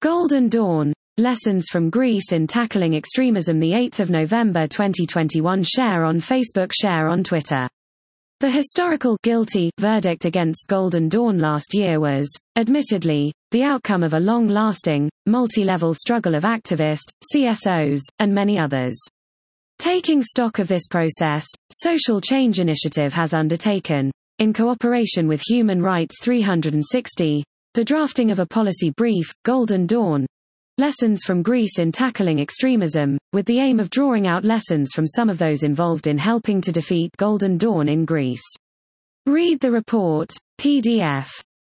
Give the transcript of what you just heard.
Golden Dawn. Lessons from Greece in Tackling Extremism. 8 November 2021. Share on Facebook. Share on Twitter. The historical guilty verdict against Golden Dawn last year was, admittedly, the outcome of a long-lasting, multi-level struggle of activists, CSOs, and many others. Taking stock of this process, Social Change Initiative has undertaken, in cooperation with Human Rights 360, the drafting of a policy brief, Golden Dawn, Lessons from Greece in Tackling Extremism, with the aim of drawing out lessons from some of those involved in helping to defeat Golden Dawn in Greece. Read the report, PDF.